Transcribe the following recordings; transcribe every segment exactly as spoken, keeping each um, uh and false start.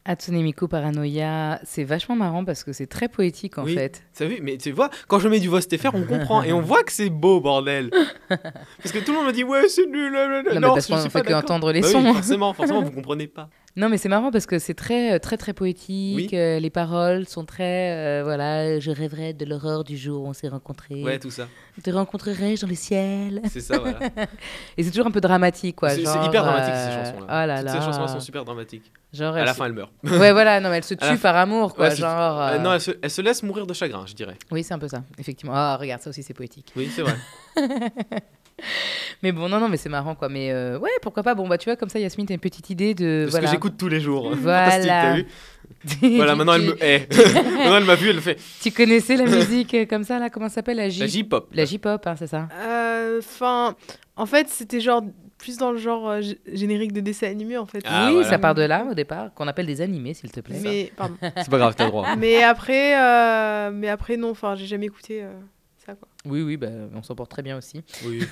Hatsune Miku Paranoia, c'est vachement marrant parce que c'est très poétique en oui, fait. Ça vu, mais tu vois, quand je mets du voix T F R, on comprend et on voit que c'est beau, bordel. Parce que tout le monde me dit ouais, c'est nul. Non, non mais parce qu'on fait qu'entendre les bah sons. Oui, forcément, forcément, vous comprenez pas. Non, mais c'est marrant parce que c'est très, très, très poétique. Oui. Euh, les paroles sont très, euh, voilà, je rêverais de l'aurore du jour où on s'est rencontrés. Ouais, tout ça. Te rencontrerai-je dans le ciel. C'est ça, voilà. Et c'est toujours un peu dramatique, quoi. C'est, genre, c'est hyper dramatique euh... ces chansons-là. Oh là Toutes là. ces chansons-là sont super dramatiques. Genre, à la se... fin, elle meurt. Ouais, voilà, non, mais elle se tue par fin... amour, quoi. Ouais, genre. Euh, euh... non, elle se... elle se laisse mourir de chagrin, je dirais. Oui, c'est un peu ça, effectivement. Ah, oh, regarde, ça aussi, c'est poétique. Oui, c'est vrai. Mais bon, non, non, mais c'est marrant, quoi. Mais euh, ouais, pourquoi pas. Bon, bah, tu vois, comme ça, Yasmine, t'as une petite idée de. Parce voilà. que j'écoute tous les jours. Voilà. Fantastique, t'as vu. Voilà, maintenant elle me hait. Maintenant elle m'a vu, elle fait. Tu connaissais la musique comme ça, là? Comment ça s'appelle? La J... La J-pop. La J-pop, hein, c'est ça? Enfin, euh, en fait, c'était genre plus dans le genre euh, g- générique de dessin animé, en fait. Ah, oui, voilà. Ça part de là, au départ, qu'on appelle des animés, s'il te plaît. Mais, pardon. C'est pas grave, t'as le droit. Mais après, euh, mais après non, enfin, j'ai jamais écouté euh, ça, quoi. Oui, oui, bah, on s'en porte très bien aussi. Oui.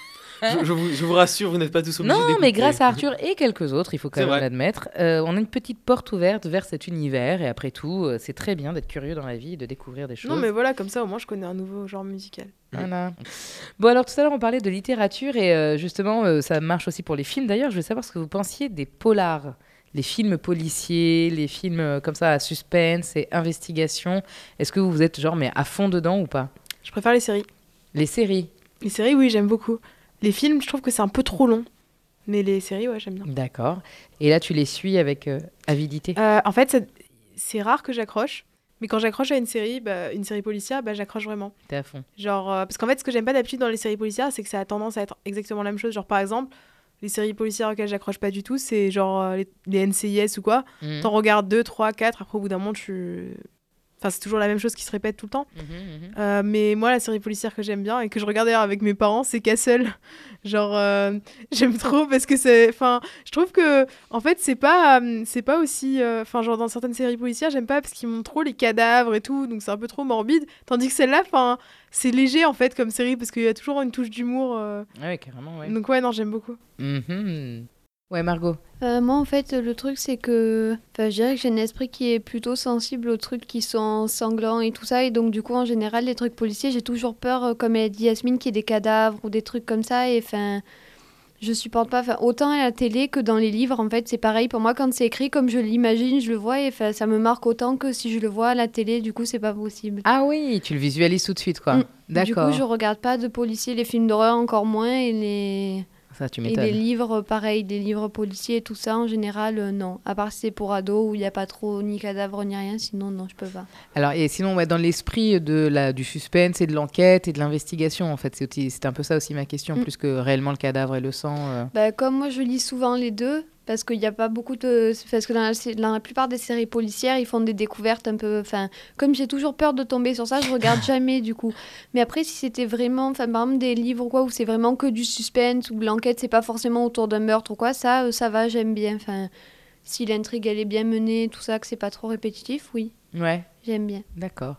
je, je, vous, je vous rassure, vous n'êtes pas tous obligés Non, d'écouter. mais grâce à Arthur et quelques autres, il faut quand c'est même vrai. l'admettre, euh, on a une petite porte ouverte vers cet univers. Et après tout, euh, c'est très bien d'être curieux dans la vie et de découvrir des choses. Non, mais voilà, comme ça, au moins, je connais un nouveau genre musical. Voilà. Bon, alors tout à l'heure, on parlait de littérature et euh, justement, euh, ça marche aussi pour les films. D'ailleurs, je veux savoir ce que vous pensiez des polars, les films policiers, les films euh, comme ça à suspense et investigation. Est-ce que vous êtes genre mais à fond dedans ou pas? Je préfère les séries. Les séries? Les séries, oui, j'aime beaucoup. Les films, je trouve que c'est un peu trop long. Mais les séries, ouais, j'aime bien. D'accord. Et là, tu les suis avec euh, avidité? euh, En fait, c'est, c'est rare que j'accroche. Mais quand j'accroche à une série, bah, une série policière, bah, j'accroche vraiment. T'es à fond. Genre, euh, parce qu'en fait, ce que j'aime pas d'habitude dans les séries policières, c'est que ça a tendance à être exactement la même chose. Genre, par exemple, les séries policières auxquelles j'accroche pas du tout, c'est genre euh, les, les N C I S ou quoi. Mmh. T'en regardes deux, trois, quatre, après au bout d'un moment, tu... Enfin, c'est toujours la même chose qui se répète tout le temps. Mmh, mmh. Euh, mais moi, la série policière que j'aime bien et que je regarde d'ailleurs avec mes parents, c'est Castle. Genre, euh, j'aime trop parce que c'est... Enfin, je trouve que, en fait, c'est pas, euh, c'est pas aussi... Enfin, euh, genre, dans certaines séries policières, j'aime pas parce qu'ils montrent trop les cadavres et tout, donc c'est un peu trop morbide. Tandis que celle-là, enfin, c'est léger, en fait, comme série, parce qu'il y a toujours une touche d'humour. Euh... Ouais, carrément, ouais. Donc ouais, non, j'aime beaucoup. Mmh. Ouais, Margot. Euh, moi, en fait, le truc, c'est que je dirais que j'ai un esprit qui est plutôt sensible aux trucs qui sont sanglants et tout ça. Et donc, du coup, en général, les trucs policiers, j'ai toujours peur, euh, comme elle a dit Yasmine, qu'il y ait des cadavres ou des trucs comme ça. Et enfin, je supporte pas. Autant à la télé que dans les livres, en fait, c'est pareil. Pour moi, quand c'est écrit comme je l'imagine, je le vois. Et ça me marque autant que si je le vois à la télé. Du coup, c'est pas possible. Ah oui, tu le visualises tout de suite, quoi. Mmh. D'accord. Du coup, je regarde pas de policiers, les films d'horreur encore moins. Et les... Ça, tu et les livres, pareil, des livres policiers, tout ça, en général, euh, non. À part si c'est pour ados où il n'y a pas trop ni cadavre ni rien, sinon, non, je peux pas. Alors, et sinon, ouais, dans l'esprit de la, du suspense et de l'enquête et de l'investigation, en fait, c'est, c'est un peu ça aussi ma question, mm. plus que réellement le cadavre et le sang. Euh... Bah, comme moi, je lis souvent les deux, parce qu'il n'y a pas beaucoup de... Parce que dans la, dans la plupart des séries policières, ils font des découvertes un peu... Enfin, comme j'ai toujours peur de tomber sur ça, je regarde jamais, du coup. Mais après, si c'était vraiment... Enfin, par exemple, des livres ou quoi, où c'est vraiment que du suspense, où l'enquête, c'est pas forcément autour d'un meurtre ou quoi, ça, ça va, j'aime bien. Enfin, si l'intrigue, elle est bien menée, tout ça, que c'est pas trop répétitif, oui. Ouais. J'aime bien. D'accord.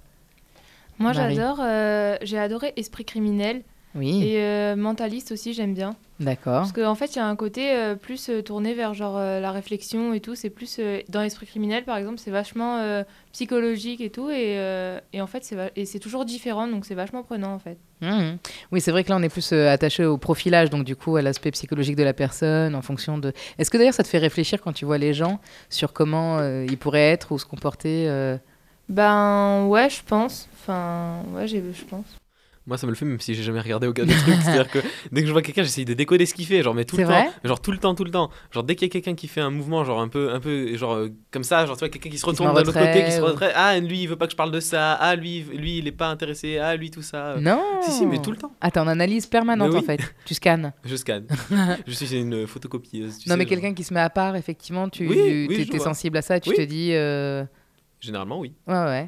Moi, Marie. j'adore... Euh, j'ai adoré Esprit criminel. Oui. Et euh, Mentaliste aussi, j'aime bien. D'accord. Parce qu'en fait, il y a un côté euh, plus euh, tourné vers genre euh, la réflexion et tout. C'est plus euh, dans l'esprit criminel, par exemple, c'est vachement euh, psychologique et tout. Et, euh, et en fait, c'est, va- et c'est toujours différent, donc c'est vachement prenant, en fait. Mmh. Oui, c'est vrai que là, on est plus euh, attaché au profilage, donc du coup, à l'aspect psychologique de la personne, en fonction de... Est-ce que d'ailleurs, ça te fait réfléchir quand tu vois les gens sur comment euh, ils pourraient être ou se comporter euh... Ben ouais, je pense. Enfin, ouais, j'ai, je pense. Moi, ça me le fait même si j'ai jamais regardé aucun des trucs. C'est-à-dire que dès que je vois quelqu'un, j'essaye de décoder ce qu'il fait, genre mais tout c'est le vrai temps, genre tout le temps, tout le temps. Genre dès qu'il y a quelqu'un qui fait un mouvement, genre un peu, un peu, genre euh, comme ça, genre tu vois quelqu'un qui se retourne de l'autre côté, qui se retrait. Ah, lui, il veut pas que je parle de ça. Ah, lui, lui, il est pas intéressé. Ah, lui, tout ça. Non. Si, si, mais tout le temps. Ah, t'es en analyse permanente, oui. en fait. Tu scannes. Je scanne. Je suis une photocopieuse. Tu non, sais, mais genre. quelqu'un qui se met à part, effectivement, tu Oui, oui, t'es, je t'es vois. sensible à ça, tu Oui. te dis... Euh... Généralement, oui. Ouais, ouais. Mm.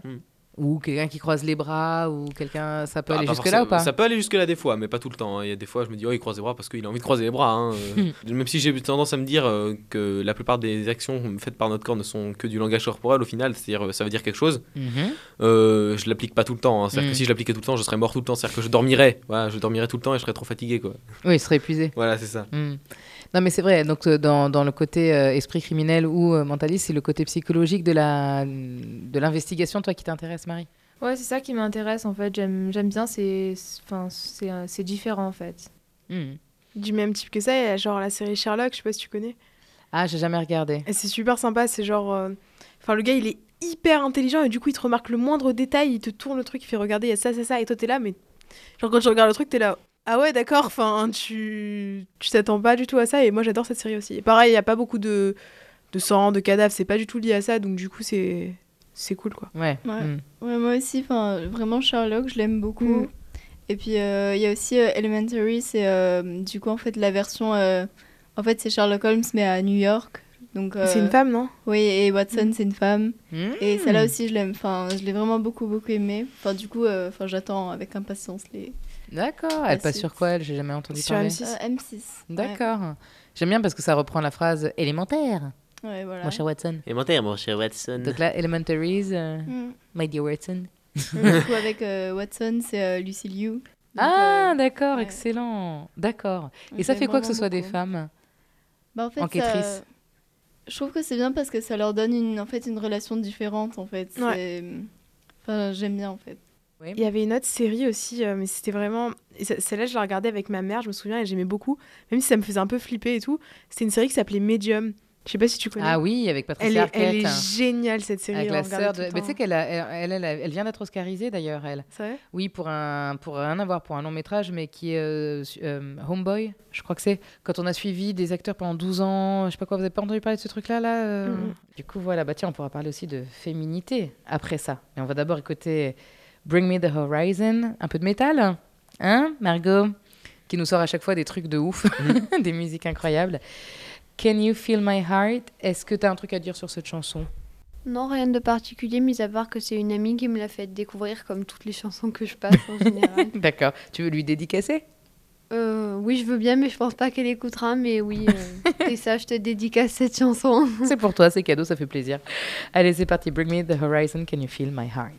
Ou quelqu'un qui croise les bras, ou quelqu'un... Ça peut Ah, aller pas jusque-là ou pas? Ça peut aller jusque-là des fois, mais pas tout le temps. hein. Il y a des fois, je me dis, oh, il croise les bras parce qu'il a envie de croiser les bras. hein. Euh, Même si j'ai tendance à me dire euh, que la plupart des actions faites par notre corps ne sont que du langage corporel au final, c'est-à-dire euh, ça veut dire quelque chose. Mhm. Euh, je l'applique pas tout le temps. hein. C'est-à-dire Mm. que si je l'appliquais tout le temps, je serais mort tout le temps. C'est-à-dire que je dormirais. Voilà, je dormirais tout le temps et je serais trop fatigué, quoi. Oui, il serait épuisé. Voilà, c'est ça. Mm. Non, mais c'est vrai. Donc, euh, dans, dans le côté euh, esprit criminel ou euh, mentaliste, c'est le côté psychologique de la de l'investigation, toi, qui t'intéresse, Marie. Ouais, c'est ça qui m'intéresse en fait. J'aime, j'aime bien, c'est, enfin, c'est, euh, c'est différent en fait. Mm. Du même type que ça, il y a genre la série Sherlock, je sais pas si tu connais. Ah, j'ai jamais regardé. Et c'est super sympa, c'est genre... euh, Enfin, le gars, il est hyper intelligent et du coup, il te remarque le moindre détail, il te tourne le truc, il fait regarder, il y a ça, ça, ça, et toi, t'es là, mais... Genre, quand tu regardes le truc, t'es là... Ah ouais, d'accord, enfin, tu... Tu t'attends pas du tout à ça, et moi, j'adore cette série aussi. Et pareil, il y a pas beaucoup de... de sang, de cadavres, c'est pas du tout lié à ça, donc du coup, c'est... C'est cool, quoi. Ouais. Ouais. Mm. Ouais, moi aussi, enfin, vraiment Sherlock, je l'aime beaucoup. Mm. Et puis euh, il y a aussi euh, Elementary, c'est euh, du coup en fait la version, euh, en fait c'est Sherlock Holmes mais à New York. Donc euh, C'est une femme, non? oui, et Watson Mm. c'est une femme. Mm. Et celle-là aussi je l'aime, enfin je l'ai vraiment beaucoup beaucoup aimée. Enfin du coup, euh, enfin j'attends avec impatience les. D'accord. Elle La passe suite. sur quoi, elle? J'ai jamais entendu Sur parler. M six. Euh, M six. D'accord. J'aime bien parce que ça reprend la phrase élémentaire, Ouais, ouais voilà. mon cher Watson. Élémentaire, mon cher Watson. Donc là, Elementaries, euh, Mm. my dear Watson. Et du coup avec euh, Watson c'est euh, Lucy Liu. Donc, Ah, euh, d'accord, ouais. excellent. D'accord. Et je ça l'aime fait quoi que ce vraiment soit des beaucoup. femmes? Bah, en fait, Enquêtrice. ça- je trouve que c'est bien parce que ça leur donne une, en fait, une relation différente, en fait. Ouais. C'est- Enfin, j'aime bien, en fait. Oui. Il y avait une autre série aussi, euh, mais c'était vraiment... et ce- Celle-là, je la regardais avec ma mère, je me souviens, et j'aimais beaucoup. Même si ça me faisait un peu flipper et tout. C'était une série qui s'appelait Medium. Je sais pas si tu connais. Ah oui, avec elle, Patricia est, elle Arquette. est géniale, cette série. Avec on la regardait sœur tout de... le Mais tu sais temps. qu'elle a- elle, elle, elle, elle vient d'être oscarisée d'ailleurs, elle. C'est vrai? Oui, pour un, pour rien à voir, pour un long métrage, mais qui est euh, su- euh, Homeboy, je crois que c'est. Quand on a suivi des acteurs pendant douze ans, je sais pas quoi, vous avez pas entendu parler de ce truc-là là euh Mm-mm. Du coup, voilà, bah tiens, on pourra parler aussi de féminité après ça. Mais on va d'abord écouter Bring Me the Horizon, un peu de métal, hein, Margot, qui nous sort à chaque fois des trucs de ouf, des musiques incroyables. Can You Feel My Heart? Est-ce que tu as un truc à dire sur cette chanson? Non, rien de particulier, mis à part que c'est une amie qui me l'a fait découvrir comme toutes les chansons que je passe en général. D'accord. Tu veux lui dédicacer? Euh, oui, je veux bien, mais je pense pas qu'elle écoutera. Mais oui, euh, et ça, je te dédicace cette chanson. C'est pour toi, c'est cadeau, ça fait plaisir. Allez, c'est parti. Bring Me the Horizon, Can You Feel My Heart?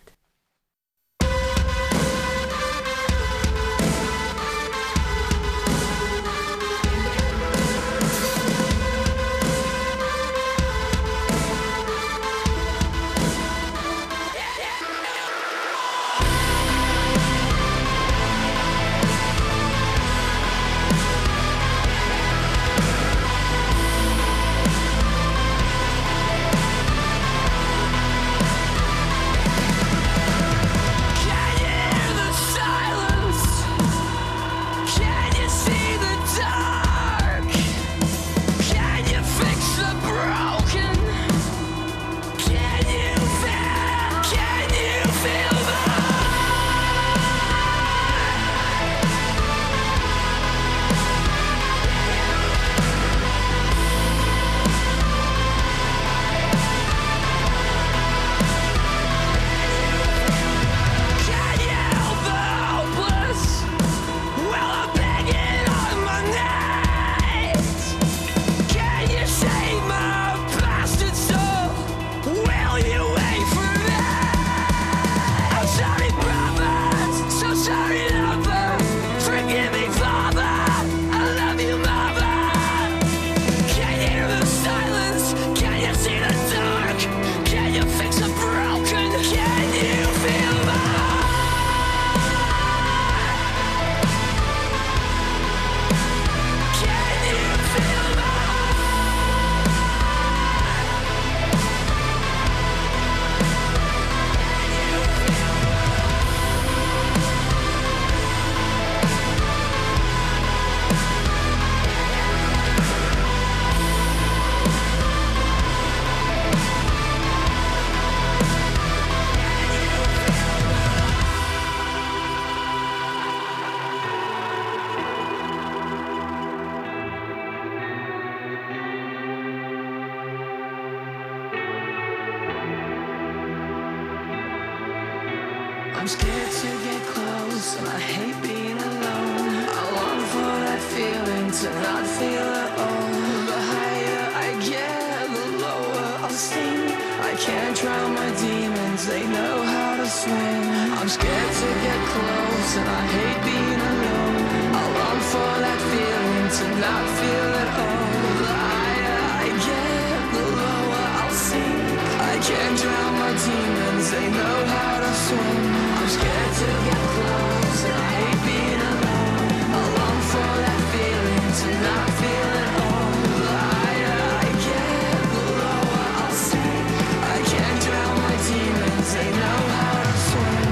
Can I'm scared to get close, and I hate being alone. I long for that feeling to not feel at all. The higher I get, the lower I'll sink. I can't drown my demons, they know how to swim. I'm scared to get close, and I hate being alone. I long for that feeling to not feel at all. The higher I get, the lower I'll sink. I can't drown my demons, they know how to swim. I'm scared to get close, and I hate being alone. I long for that feeling to not feel at all. The higher I get, the lower I'll sink. I can't drown my demons, they know how to swim.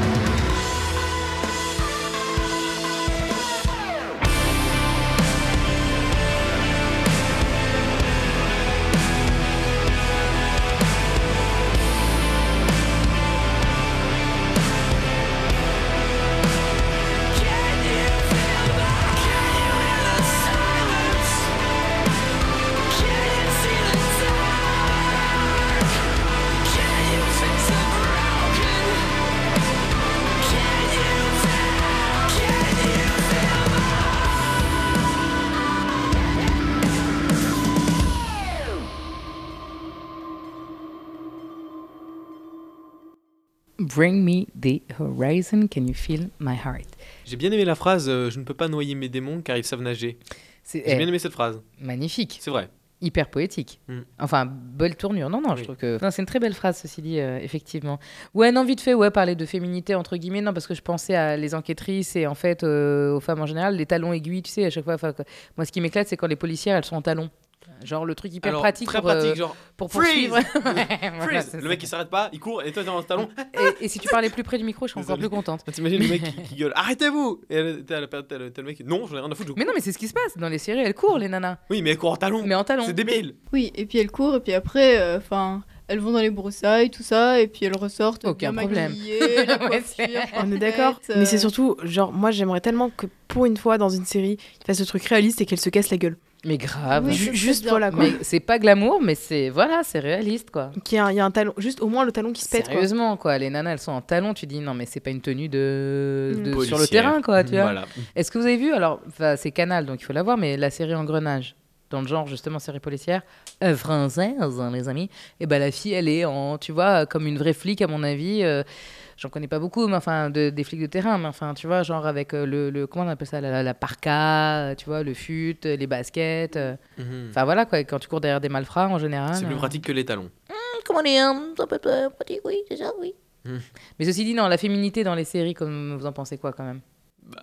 Bring me the horizon, can you feel my heart? J'ai bien aimé la phrase euh, « Je ne peux pas noyer mes démons car ils savent nager ». C'est J'ai eh, bien aimé cette phrase. magnifique, C'est vrai. hyper poétique. Mm. Enfin, belle tournure. Non, non, je Oui. trouve que non, c'est une très belle phrase, ceci dit, euh, effectivement. Ouais, non, vite fait, ouais, parler de féminité entre guillemets, non, parce que je pensais à les enquêtrices et en fait euh, aux femmes en général, les talons aiguilles, tu sais, à chaque fois. 'fin, que- Moi, ce qui m'éclate, c'est quand les policières, elles sont en talons. Genre le truc hyper Alors, pratique très pour, euh, pratique, genre pour freeze poursuivre. Ouais, voilà, freeze. c'est Le ça. mec il s'arrête pas, il court et toi t'es dans le talon. Et, et si tu parlais plus près du micro, je serais encore Désolé. plus contente. T'imagines le mec qui, qui gueule arrêtez-vous. Et elle- t'as, t'as, t'as le t'as le mec qui non j'en ai rien à foutre. Je Mais non, mais c'est ce qui se passe dans les séries. Elles courent, les nanas, Oui mais elle court en talon. mais en talons. C'est débile. Oui, et puis elles courent, et puis après, enfin, elles vont dans les broussailles, tout ça, et puis elles ressortent. Aucun bien problème. maquillées, la Ouais, coiffure c'est- On est d'accord. parfaite, Mais c'est euh, surtout, genre, moi j'aimerais tellement que pour une fois dans une série, ils fassent ce truc réaliste et qu'elle se casse la gueule. Mais grave. Oui, Ju- ça, c'est juste bien. voilà quoi. Mais c'est pas glamour, mais c'est voilà, c'est réaliste quoi. Qu'il y a un- il y a un talon, juste au moins le talon qui se pète quoi. Sérieusement quoi, les nanas elles sont en talons, tu dis non mais c'est pas une tenue de, Mm. de- sur le Policière. terrain quoi, tu vois. Voilà. Est-ce que vous avez vu alors, enfin, c'est Canal donc il faut la voir, mais la série Engrenage dans le genre justement série policière euh, française hein, les amis, et ben la fille elle est en, tu vois, comme une vraie flic à mon avis. euh, J'en connais pas beaucoup, mais enfin, de- des flics de terrain, mais enfin, tu vois, genre avec euh, le, le- comment on appelle ça, la, la, la parka, euh, tu vois, le fut, euh, les baskets. euh, Mhm. Enfin voilà quoi, quand tu cours derrière des malfrats en général. C'est plus euh, pratique que les talons. Comment dire, ça peut être pratique, oui, c'est ça, oui. Hmm. Mais ceci dit, non, la féminité dans les séries, comme vous en pensez quoi quand même? Bah,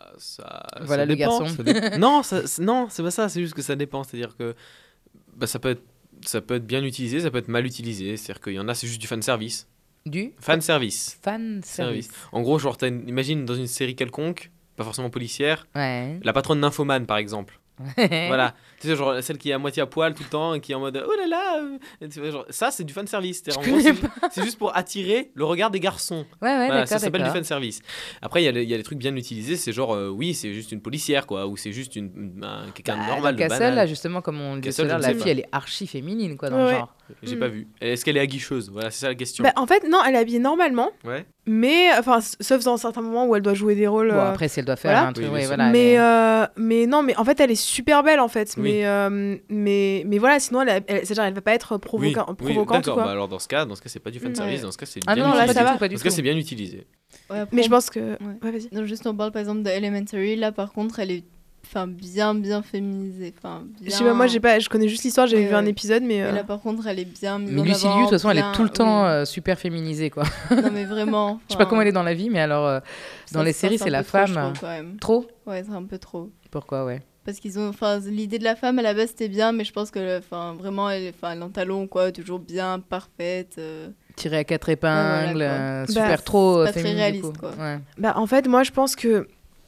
ça. Voilà ça le dépend, garçon. ça dé- non, ça, c'est- non, c'est pas ça. C'est juste que ça dépend. C'est-à-dire que bah, ça peut être, ça peut être bien utilisé, ça peut être mal utilisé. C'est-à-dire qu'il y en a, c'est juste du fan service. Du Fan service. fan service. En gros, genre, t'as une- imagine dans une série quelconque, pas forcément policière, Ouais. la patronne nymphomane par exemple. Voilà, tu sais, genre celle qui est à moitié à poil tout le temps et qui est en mode oh là là. euh, et tu vois, genre, ça, c'est du fan service. En gros, c'est, c'est juste pour attirer le regard des garçons. Ouais, ouais, Voilà, d'accord, ça s'appelle du d'accord. fan service. Après, il y, a les- il y a les trucs bien utilisés, c'est genre, euh, oui, c'est juste une policière, quoi, ou c'est juste une, un- quelqu'un de Bah, normal, dans de Castle, banal. là, justement, comme on le disait tout Castle, à l'heure, je la ne sais fille, pas. elle est archi féminine, quoi, dans Ouais, le ouais. genre. J'ai Mm. pas vu. Est-ce qu'elle est aguicheuse? Voilà, c'est ça la question. Bah, en fait, non, elle est habillée normalement, Ouais. mais enfin, s- sauf dans certains moments où elle doit jouer des rôles. Bon, euh, après, si elle doit faire voilà. un truc, Oui, ouais, bien sûr. voilà. elle mais, est- euh, mais non, mais en fait, elle est super belle en fait. Oui. Mais, euh, mais, mais voilà, sinon, elle, a- elle, c'est-à-dire, elle va pas être provoca- Oui, oui, provocante d'accord. ou quoi. Bah alors dans ce cas, dans ce cas, c'est pas du fan Mm. service. Ouais. Dans ce cas, c'est Ah bien non, là, utilisé. ça va, pas du Dans ce cas, tout. c'est bien utilisé. ouais, après, Mais je on- pense que. Ouais. Ouais, vas-y. Non, juste on parle par exemple de Elementary, là par contre elle est enfin, bien bien féminisée. Enfin, Je bien... sais pas, moi, j'ai pas, je connais juste l'histoire, j'ai Ouais, vu un ouais. épisode, mais. Mais euh, là par contre elle est bien mise Mais en Lucie avant, Liu, de toute façon, elle bien- est tout le temps oui. euh, super féminisée, quoi. Non mais vraiment. Je sais pas comment elle est dans la vie, mais alors, euh, dans les séries, c'est la femme. euh, Quand même. Trop Ouais, c'est un peu trop. Pourquoi, ouais. Parce qu'ils ont, enfin, l'idée de la femme à la base c'était bien, mais je pense que, enfin, vraiment, elle, enfin, elle est en talons quoi, toujours bien parfaite. euh. Tirée à quatre épingles, Ouais, voilà, euh, quoi. super Bah, trop c'est euh, pas très féminine, du réaliste, coup. quoi. Ouais. Bah, en fait, moi, je pense que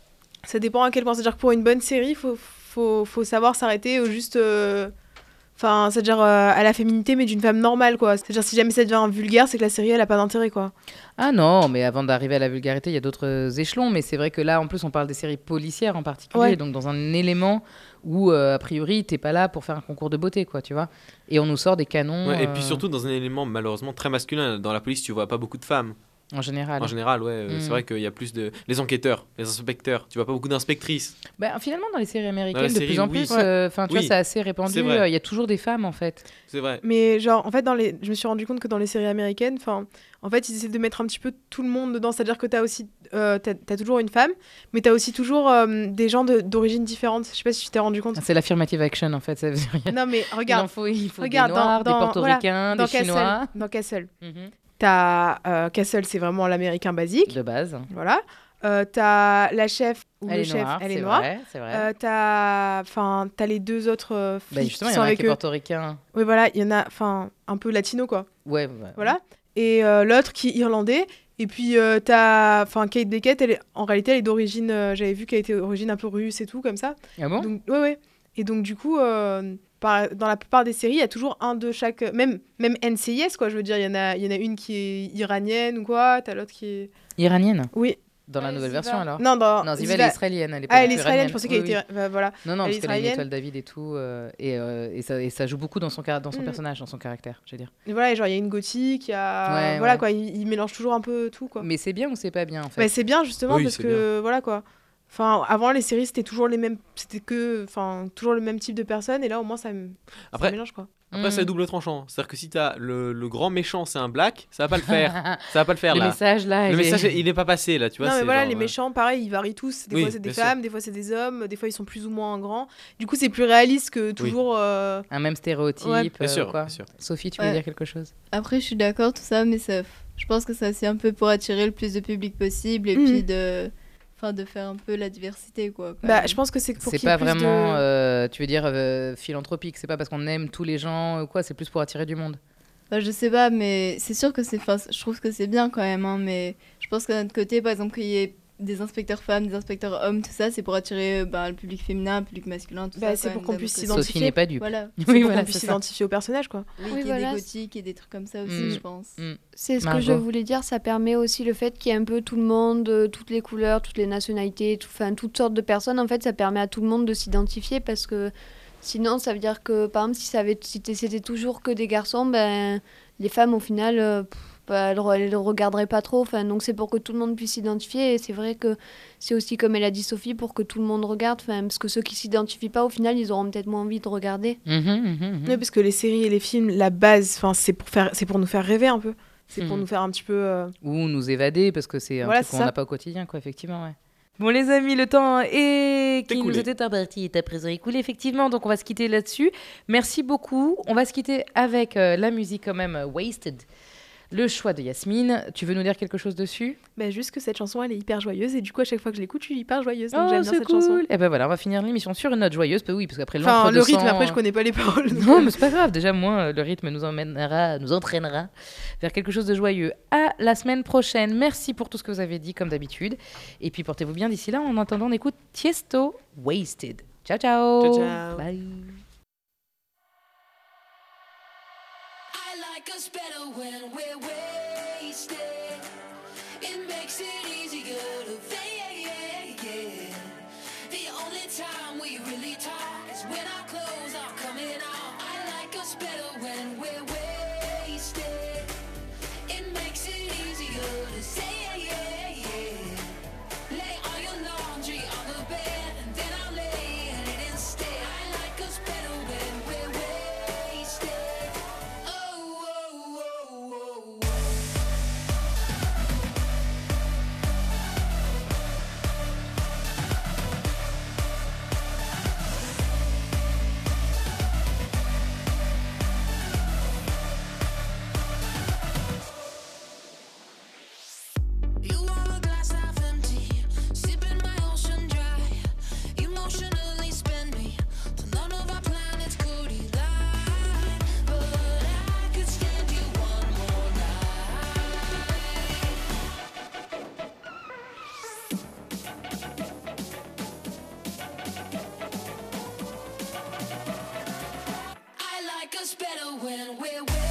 ça dépend à quel point. C'est-à-dire que pour une bonne série, il faut, faut, faut savoir s'arrêter au juste. euh, Enfin, c'est-à-dire euh, à la féminité, mais d'une femme normale, quoi. C'est-à-dire si jamais ça devient vulgaire, c'est que la série, elle a pas d'intérêt, quoi. Ah non, mais avant d'arriver à la vulgarité, il y a d'autres euh, échelons. Mais c'est vrai que là, en plus, on parle des séries policières en particulier. Ouais. Donc, dans un élément où, euh, a priori, t'es pas là pour faire un concours de beauté, quoi, tu vois. Et on nous sort des canons. Ouais, et puis euh, surtout dans un élément malheureusement très masculin. Dans la police, tu vois pas beaucoup de femmes. En général. En général, ouais. euh, Mm. C'est vrai qu'il y a plus de. Les enquêteurs, les inspecteurs. Tu vois pas beaucoup d'inspectrices. Bah, finalement, dans les séries américaines, Dans les de séries, plus en oui. plus, euh, 'fin, tu Oui. vois, c'est assez répandu. C'est vrai. euh, Il y a toujours des femmes, en fait. C'est vrai. Mais genre, en fait, dans les... je me suis rendu compte que dans les séries américaines, enfin, en fait, ils essaient de mettre un petit peu tout le monde dedans. C'est-à-dire que t'as aussi, euh, t'as, t'as toujours une femme, mais t'as aussi toujours euh, des gens de- d'origine différente. Je sais pas si tu t'es rendu compte. C'est l'affirmative action, en fait. Ça veut dire... Non, mais Il en regarde, faut, il faut regarde, des dans- Noirs, dans- des Portoricains, dans des Chinois. Castle, dans Castle, Mhm. t'as euh, Castle, c'est vraiment l'américain basique. De base. Voilà. Euh, t'as la chef ou Elle le est chef, noire, elle c'est est noire. vrai, c'est vrai. Euh, t'as, enfin, t'as les deux autres euh, Bah, filles justement, qui il y sont en a un avec qui est eux. portoricain. Oui, voilà, il y en a, enfin, un peu latino quoi. Ouais, ouais. Voilà. Et euh, l'autre qui est irlandais. Et puis euh, t'as, enfin, Kate Beckett, elle est, en réalité, elle est d'origine, euh, j'avais vu qu'elle était d'origine un peu russe et tout comme ça. Ah bon? Donc, ouais, ouais. Et donc du coup, euh, par- dans la plupart des séries, il y a toujours un de chaque, même, même N C I S quoi. Je veux dire, il y en a, il y en a une qui est iranienne ou quoi. T'as l'autre qui est, Iranienne? oui. Dans la Ouais, nouvelle Ziva. version, alors? Non, dans Non, Ziva, elle Ziva- est israélienne. Elle est pas Ah, du elle est tout israélienne. iranienne. Je pensais Oui, qu'elle oui. était, bah, voilà. Non, non, Elle parce est qu'elle a une israélienne. étoile David et tout. euh, et, euh, et, ça, et ça joue beaucoup dans son, car- dans son Mm. personnage, dans son caractère, je veux dire. Et voilà, et genre il y a une gothique, il y a, Ouais, voilà ouais. quoi, il, il mélange toujours un peu tout quoi. Mais c'est bien ou c'est pas bien, en fait? Bah, c'est bien justement Oui, parce c'est que voilà quoi. Enfin, avant les séries c'était toujours les mêmes, c'était que, enfin, toujours le même type de personnes et là au moins ça, m- ça Après- mélange quoi. Après, Mm. c'est double tranchant. C'est-à-dire que si t'as le, le grand méchant, c'est un black, ça va pas le faire. ça va pas le faire Le là. message, là, Le il est- message, il n'est pas passé là, tu vois. non mais c'est voilà, genre, les euh, méchants pareil, ils varient tous. Des Oui, fois c'est des bien sûr. femmes, des fois c'est des hommes, des fois ils sont plus ou moins grands. Du coup c'est plus réaliste que toujours. euh, Un même stéréotype, Ouais. Bien euh, sûr, quoi. bien sûr. Sophie, tu veux Ouais. dire quelque chose? Après, je suis d'accord, tout ça, mais ça, je pense que c'est aussi un peu pour attirer le plus de public possible et Mhm. puis de, enfin, de faire un peu la diversité, quoi. quand Bah, même. je pense que c'est pour C'est qu'il y ait pas plus vraiment, de- euh, tu veux dire, euh, philanthropique. C'est pas parce qu'on aime tous les gens ou quoi, c'est plus pour attirer du monde. Bah, je sais pas, mais c'est sûr que c'est, enfin, je trouve que c'est bien quand même, hein, mais je pense qu'à notre côté, par exemple, qu'il y ait des inspecteurs femmes, des inspecteurs hommes, tout ça, c'est pour attirer bah, le public féminin, le public masculin, tout Bah, ça. c'est quand pour même, qu'on d'un puisse autre s'identifier. côté. Sophie n'est pas dupe. Voilà. C'est Oui, pour voilà, qu'on puisse c'est ça. s'identifier au personnage quoi. Oui, Oui, qu'il y ait voilà. des gothiques et des trucs comme ça aussi, Mm. je pense. Mm. C'est ce Margot. que je voulais dire, ça permet aussi le fait qu'il y ait un peu tout le monde, euh, toutes les couleurs, toutes les nationalités, tout- enfin toutes sortes de personnes. En fait, ça permet à tout le monde de s'identifier parce que sinon, ça veut dire que par exemple, si, ça avait, si t- c'était toujours que des garçons, ben, les femmes au final, euh, pff, bah, elles, re- elles le regarderaient pas trop. Enfin, donc c'est pour que tout le monde puisse s'identifier et c'est vrai que c'est aussi comme elle a dit Sophie pour que tout le monde regarde. Enfin, parce que ceux qui s'identifient pas, au final, ils auront peut-être moins envie de regarder. Mhm, mhm, mhm. Oui, parce que les séries et les films, la base, enfin, c'est pour faire, c'est pour nous faire rêver un peu. C'est pour Mhm. nous faire un petit peu. euh, Ou nous évader, parce que c'est un Voilà, truc c'est qu'on ça. n'a pas au quotidien, quoi, effectivement, ouais. Bon, les amis, le temps est... qui Écoulé. nous était imparti est à présent écoulé, effectivement, donc on va se quitter là-dessus. Merci beaucoup. On va se quitter avec euh, la musique, quand même, euh, Wasted. Le choix de Yasmine. Tu veux nous dire quelque chose dessus? Bah, juste que cette chanson, elle est hyper joyeuse et du coup, à chaque fois que je l'écoute, je suis hyper joyeuse. Donc Oh, j'aime bien c'est cette chanson. cool. Et ben voilà, on va finir l'émission sur une note joyeuse. Bah oui, parce qu'après Enfin, l'entre le rythme, deux cents, après, je connais pas les paroles. donc, Non, euh, mais c'est pas grave. Déjà, moi, euh, le rythme nous emmènera, nous entraînera vers quelque chose de joyeux. À la semaine prochaine. Merci pour tout ce que vous avez dit, comme d'habitude. Et puis, portez-vous bien d'ici là. En attendant, on écoute Tiesto, Wasted. Ciao, ciao. Ciao, ciao. Bye. I like us better when we're wasted. It makes it easier to fake. The only time we really talk is when our clothes are coming off. I like us better when we're wasted. It makes it easier to say. Lay all your laundry on the bed and then I'll lay in it instead. I like us better when we're wasted. Oh, oh, oh, oh, oh. You want a glass half empty, sipping my ocean dry. Emotionally spend me till none of our planets could align. But I could stand you one more night. I like us better when we're.